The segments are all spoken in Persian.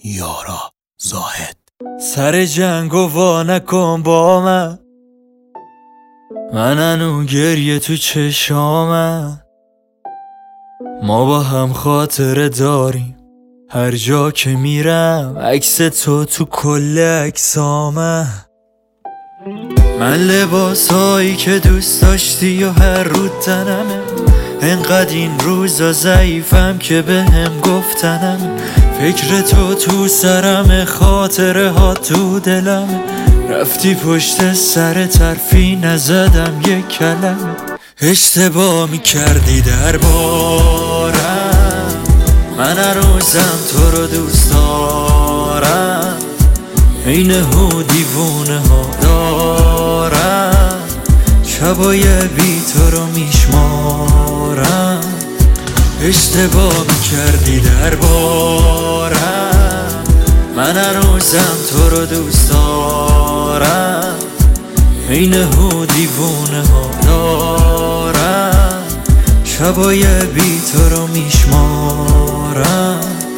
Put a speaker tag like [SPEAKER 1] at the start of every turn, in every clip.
[SPEAKER 1] یارا زاهد. سر جنگو وا نکن با من هنو گریه تو چشامم. ما با هم خاطره داریم، هر جا که میرم عکس تو کل عکسامم. من لباسایی که دوست داشتی و هر رو تنمه، انقدر این روزا ضعیفم که بهم گفتنم. فکر تو سرم، خاطره ها تو دلم. رفتی پشت سر طرفی نزدم یک کلمه. اشتباه میکردی دربارم، من هر روزم تو رو دوست دارم. این هو دیوونه ها دارم، شبای بی تو رو میشمارم. اشتباه میکردی دربارم، من هر روزم تو رو دوست دارم. این هو دیوونه ها دارم، شبای بی تو رو میشمارم.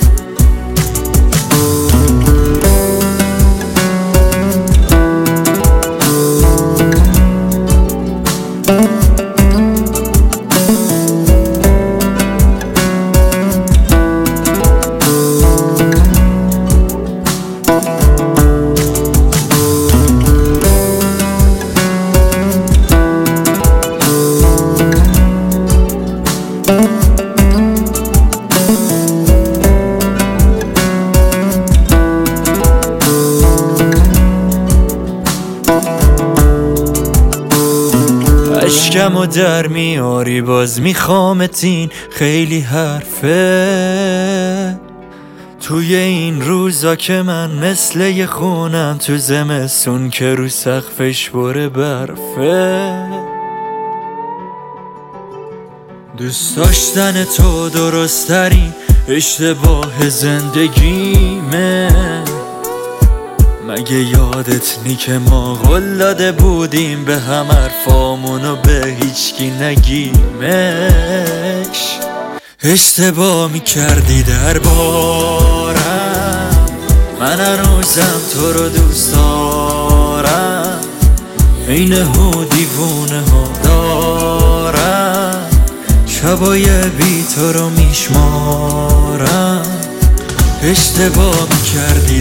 [SPEAKER 1] اشکمو در میاری باز میخوامت، این خیلی حرفه. توی این روزا که من مثل یه خونم تو زمستون که رو سقفش بره برفه. دوست داشتن تو درست‌ترین اشتباه زندگیمه. مگه یادت نی که ما قول داده بودیم به هم حرفامونو به هیچکی نگیمش؟ اشتباه میکردی دربارم، من هر روزم تو رو دوست دارم. این هو دیوونه ها دارم، شبای بی تو رو میشمارم. اشتباه میکردی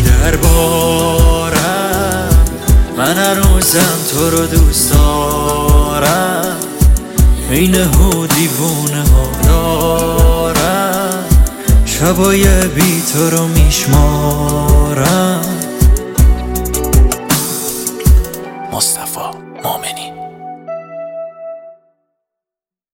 [SPEAKER 1] دربارم، من هر روزم تو رو دوست دارم. این هو دیوونه ها دارم، شبای بی تو رو میشمارم. مصطفی مومنی.